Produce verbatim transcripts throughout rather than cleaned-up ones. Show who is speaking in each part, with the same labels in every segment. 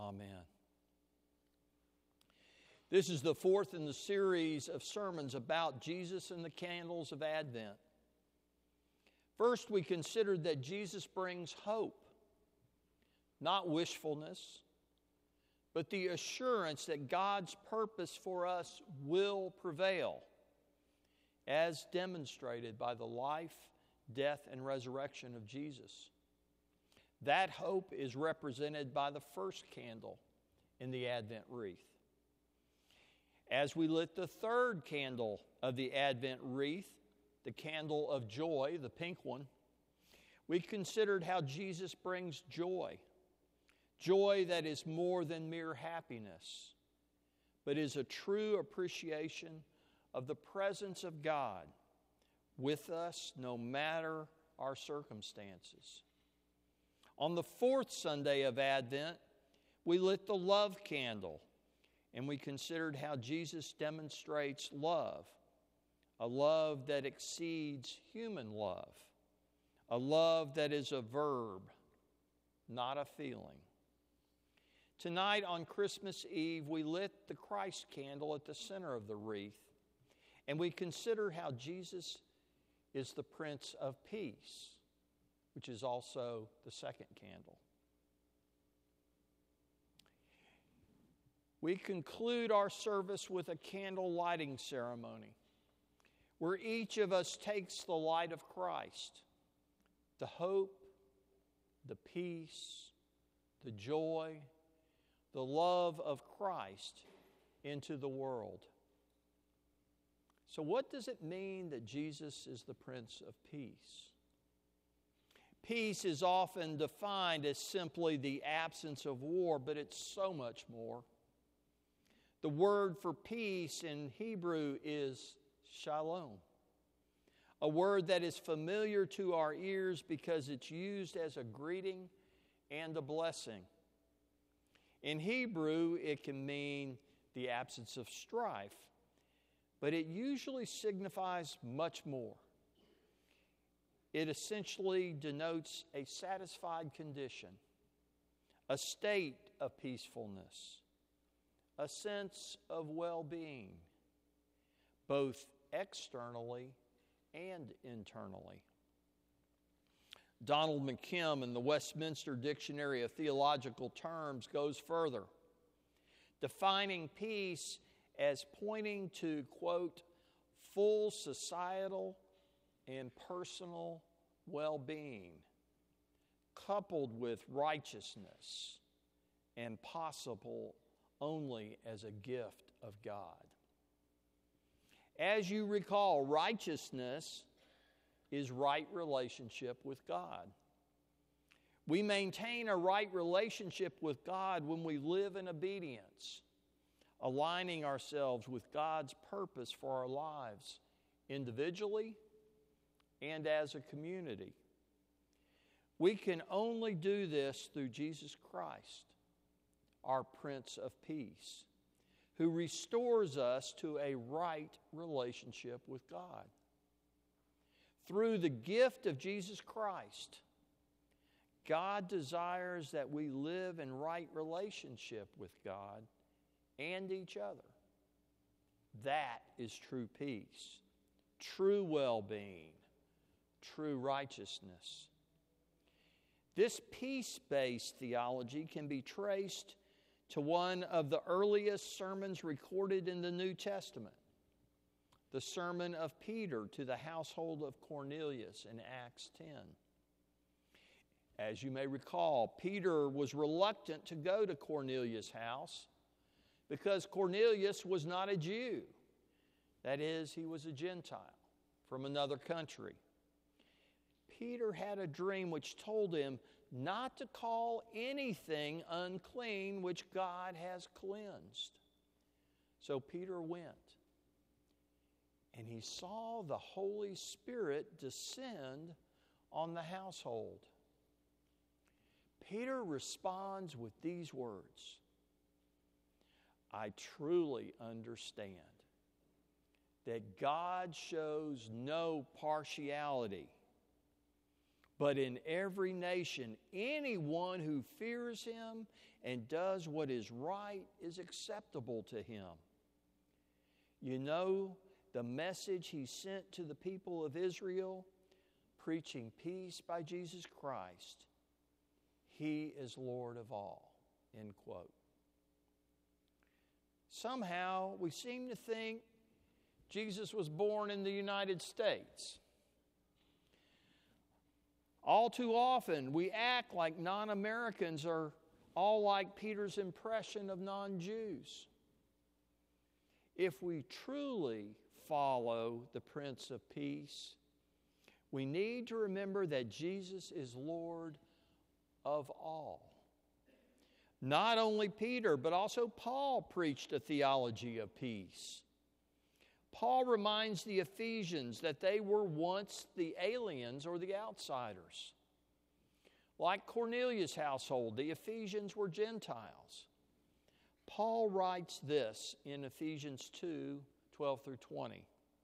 Speaker 1: Amen. This is the fourth in the series of sermons about Jesus and the candles of Advent. First, we considered that Jesus brings hope, not wishfulness, but the assurance that God's purpose for us will prevail, as demonstrated by the life, death, and resurrection of Jesus. That hope is represented by the first candle in the Advent wreath. As we lit the third candle of the Advent wreath, the candle of joy, the pink one, we considered how Jesus brings joy. Joy that is more than mere happiness, but is a true appreciation of the presence of God with us no matter our circumstances. On the fourth Sunday of Advent, we lit the love candle, and we considered how Jesus demonstrates love, a love that exceeds human love, a love that is a verb, not a feeling. Tonight on Christmas Eve, we lit the Christ candle at the center of the wreath, and we consider how Jesus is the Prince of Peace, which is also the second candle. We conclude our service with a candle lighting ceremony, where each of us takes the light of Christ, the hope, the peace, the joy, the love of Christ into the world. So what does it mean that Jesus is the Prince of Peace? Peace is often defined as simply the absence of war, but it's so much more. The word for peace in Hebrew is shalom, a word that is familiar to our ears because it's used as a greeting and a blessing. In Hebrew, it can mean the absence of strife, but it usually signifies much more. It essentially denotes a satisfied condition, a state of peacefulness, a sense of well-being, both externally and internally. Donald McKim in the Westminster Dictionary of Theological Terms goes further, defining peace as pointing to, quote, full societal and personal well-being, coupled with righteousness and possible only as a gift of God. As you recall, righteousness is right relationship with God. We maintain a right relationship with God when we live in obedience, aligning ourselves with God's purpose for our lives individually and as a community. We can only do this through Jesus Christ, our Prince of Peace, who restores us to a right relationship with God. Through the gift of Jesus Christ, God desires that we live in right relationship with God and each other. That is true peace, true well-being, true righteousness. This peace-based theology can be traced to one of the earliest sermons recorded in the New Testament, the sermon of Peter to the household of Cornelius in Acts ten. As you may recall, Peter was reluctant to go to Cornelius' house because Cornelius was not a Jew. That is, he was a Gentile from another country. Peter had a dream which told him not to call anything unclean which God has cleansed. So Peter went, and he saw the Holy Spirit descend on the household. Peter responds with these words, I truly understand that God shows no partiality. but in every nation, anyone who fears him and does what is right is acceptable to him. You know the message he sent to the people of Israel, preaching peace by Jesus Christ. He is Lord of all." End quote. Somehow we seem to think Jesus was born in the United States. All too often we act like non-Americans are all like Peter's impression of non-Jews. If we truly follow the Prince of Peace, we need to remember that Jesus is Lord of all. Not only Peter, but also Paul preached a theology of peace. Paul reminds the Ephesians that they were once the aliens or the outsiders. Like Cornelius' household, the Ephesians were Gentiles. Paul writes this in Ephesians two, twelve through twenty.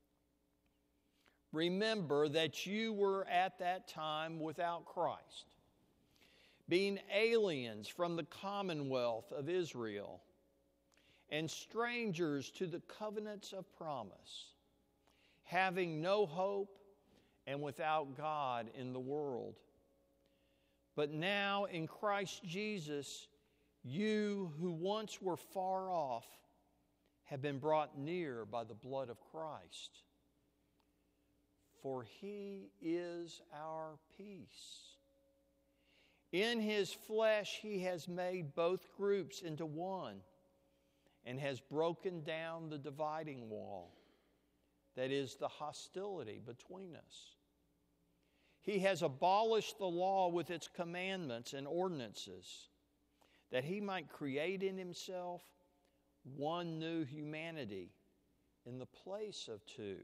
Speaker 1: "Remember that you were at that time without Christ, being aliens from the commonwealth of Israel and strangers to the covenants of promise, having no hope and without God in the world. But now in Christ Jesus, you who once were far off have been brought near by the blood of Christ. For he is our peace. In his flesh he has made both groups into one and has broken down the dividing wall, that is, the hostility between us. He has abolished the law with its commandments and ordinances, that he might create in himself one new humanity in the place of two,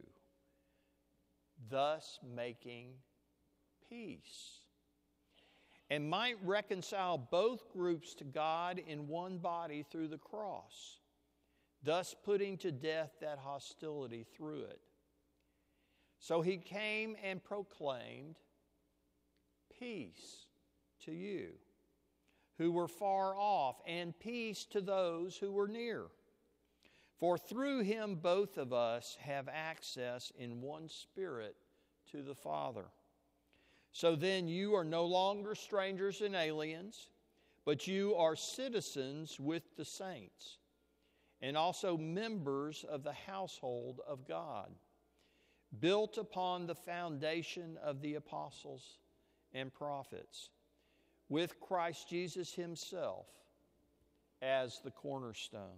Speaker 1: thus making peace, and might reconcile both groups to God in one body through the cross, thus putting to death that hostility through it. So he came and proclaimed peace to you who were far off, and peace to those who were near. For through him both of us have access in one Spirit to the Father. So then you are no longer strangers and aliens, but you are citizens with the saints, and also members of the household of God, built upon the foundation of the apostles and prophets, with Christ Jesus himself as the cornerstone.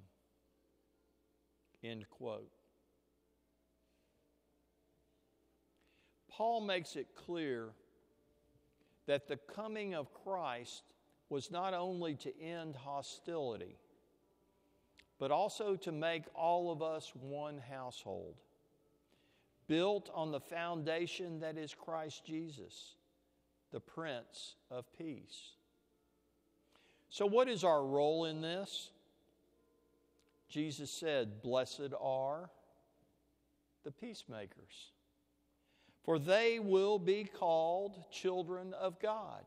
Speaker 1: End quote. Paul makes it clear that the coming of Christ was not only to end hostility, but also to make all of us one household, built on the foundation that is Christ Jesus, the Prince of Peace. So what is our role in this? Jesus said, "Blessed are the peacemakers, for they will be called children of God."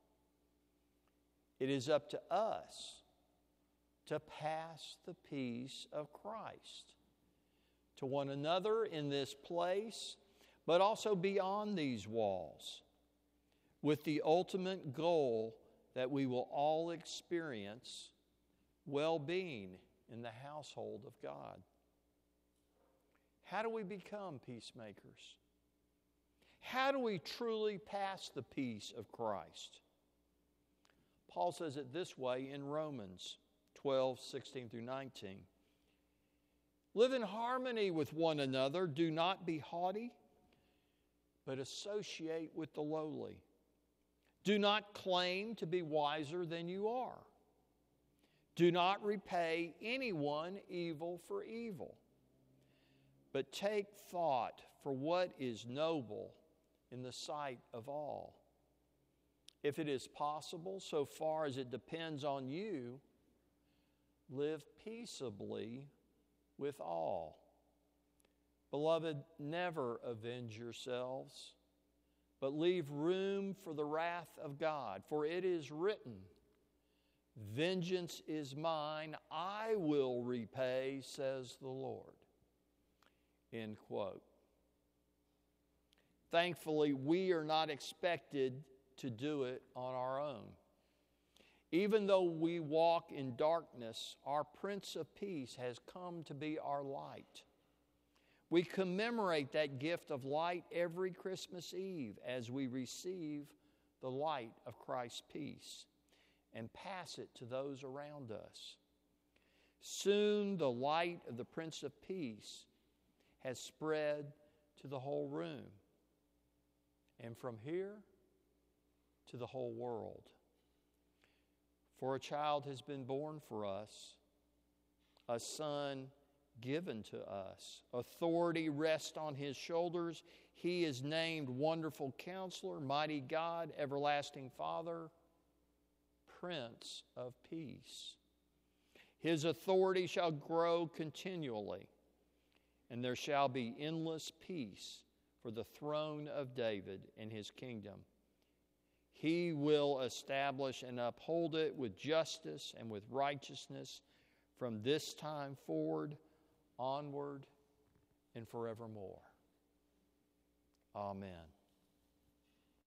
Speaker 1: It is up to us to pass the peace of Christ to one another in this place, but also beyond these walls, with the ultimate goal that we will all experience well-being in the household of God. How do we become peacemakers? How do we truly pass the peace of Christ? Paul says it this way in Romans twelve, sixteen through nineteen. "Live in harmony with one another. Do not be haughty, but associate with the lowly. Do not claim to be wiser than you are. Do not repay anyone evil for evil, but take thought for what is noble in the sight of all. If it is possible, so far as it depends on you, live peaceably with all. Beloved, never avenge yourselves, but leave room for the wrath of God. For it is written, vengeance is mine, I will repay, says the Lord. End quote. Thankfully, we are not expected to do it on our own. Even though we walk in darkness, our Prince of Peace has come to be our light. We commemorate that gift of light every Christmas Eve as we receive the light of Christ's peace and pass it to those around us. Soon the light of the Prince of Peace has spread to the whole room, and from here to the whole world. For a child has been born for us, a son given to us. Authority rests on his shoulders. He is named Wonderful Counselor, Mighty God, Everlasting Father, Prince of Peace. His authority shall grow continually, and there shall be endless peace for the throne of David and his kingdom. He will establish and uphold it with justice and with righteousness from this time forward, onward, and forevermore. Amen.